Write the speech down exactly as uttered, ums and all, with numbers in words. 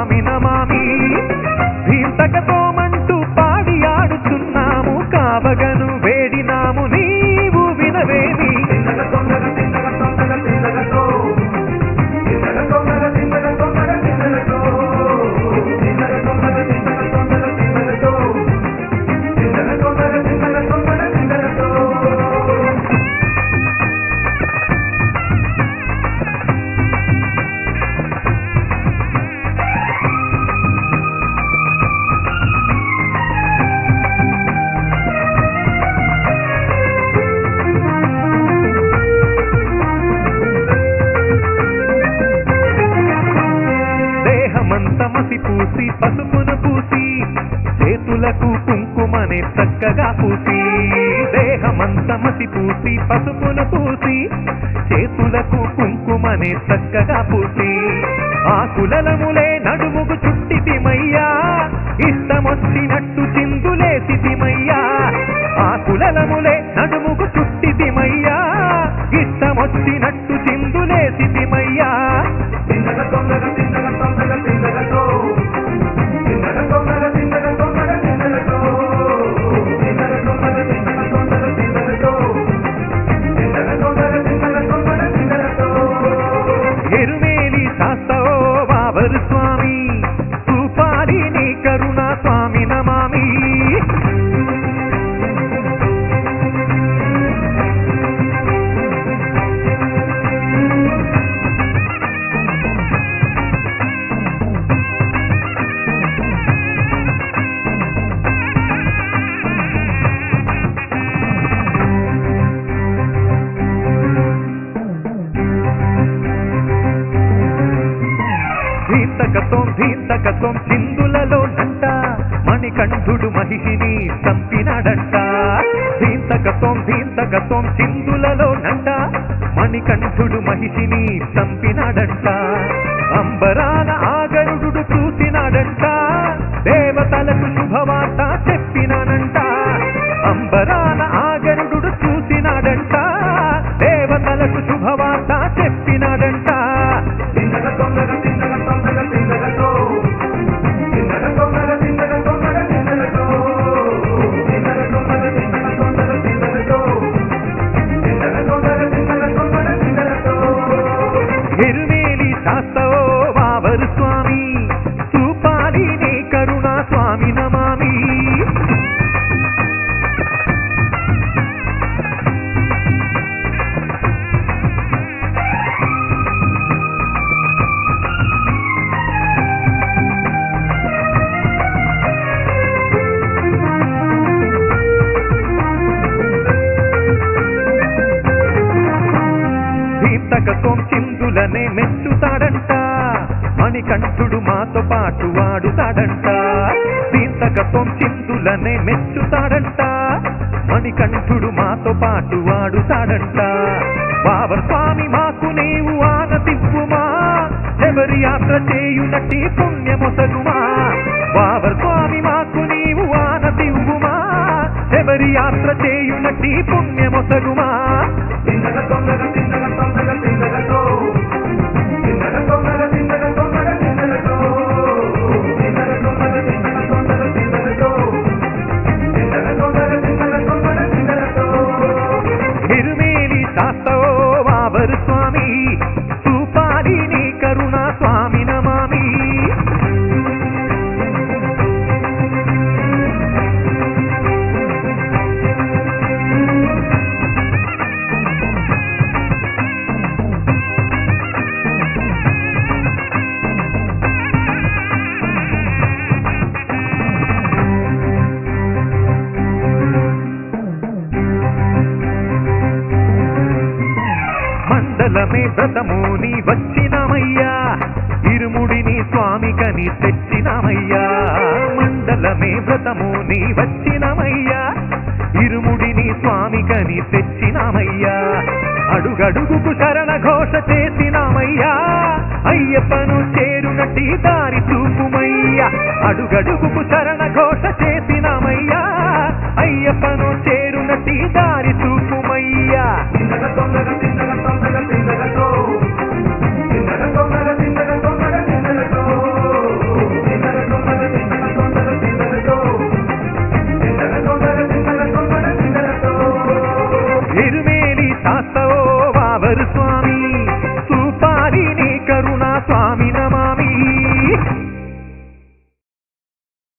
స్వామి నమామి భీంతకతోమంటూ పాడి ఆడుతున్నాము కావగను వేడినాము నీవు వినవేమి దేహమంతమసి పూసి పసుపును పూసి చేతులకు కుంకుమనే చక్కగా పూసి దేహమంతమసి పూసి పసుపును పూసి చేతులకు కుంకుమనే చక్కగా పూసి ఆకులలములే నడుముకు చుట్టితిమయ్యా ఇష్టమొచ్చినట్టు చిందులేసితిమయ్యా ఆకులలములే నడుముకు చుట్టితిమయ్యా ఇష్టమొచ్చినట్టు చిందులేసితిమయ్యా ఎరుమేలి శాస్త్రో బాబరు స్వామి చూపాలి నీ కరుణా స్వామి నమామి ధీంతకతోం ధీంతకతోం చిందులలో నంట మణికంఠుడు మహిషిని చంపినాడంట ధీంతకతోం ధీంతకతోం చిందులలో నంట మణికంఠుడు మహిషిని చంపినాడంట అంబరాన ఆగరుడు చూసినాడంట దేవతలకు శుభవార్త చెప్పినానంట అంబరాన ఆగరుడు చూసినాడంట దేవతలకు శుభవార్త చెప్పినాడంట ఎరుమేలి శాస్త్రో బాబరు స్వామి చూపాలి నీ కరుణా స్వామి నమామి ధీంతకతోం చిందులనే మెచ్చుతాడంట మణికంఠుడు మాతో పాటు వాడుతాడంట ధీంతకతోం చిందులనే మెచ్చుతాడంట మణికంఠుడు మాతో పాటు వాడుతాడంట బాబర్ స్వామి మాకు నీవు ఆనతివ్వుమా ఎవరి యాత్ర చేయునట్టి పుణ్యమొసగుమా బాబర్ స్వామి మాకు నీవు ఆనతివ్వుమా ఎవరి యాత్ర చేయునట్టి పుణ్యమొసగుమా ఎరుమేలి శాస్త్రో బాబరు స్వామి చూపాలి నీ కరుణా స్వామి నమామి మండలమే వ్రతముని వచ్చినమయ్యా ఇరుముడిని స్వామికని తెచ్చినమయ్యా మండలమే వ్రతముని వచ్చినమయ్యా ఇరుముడిని స్వామికని తెచ్చినమయ్యా అడుగడుగుకు శరణ ఘోష చేసినామయ్యా అయ్యప్పను చేరునట్టి దారి చూపుమయ్యా అడుగడుగుకు శరణ ఘోష చేసినామయ్యా అయ్యప్పను చేరునట్టి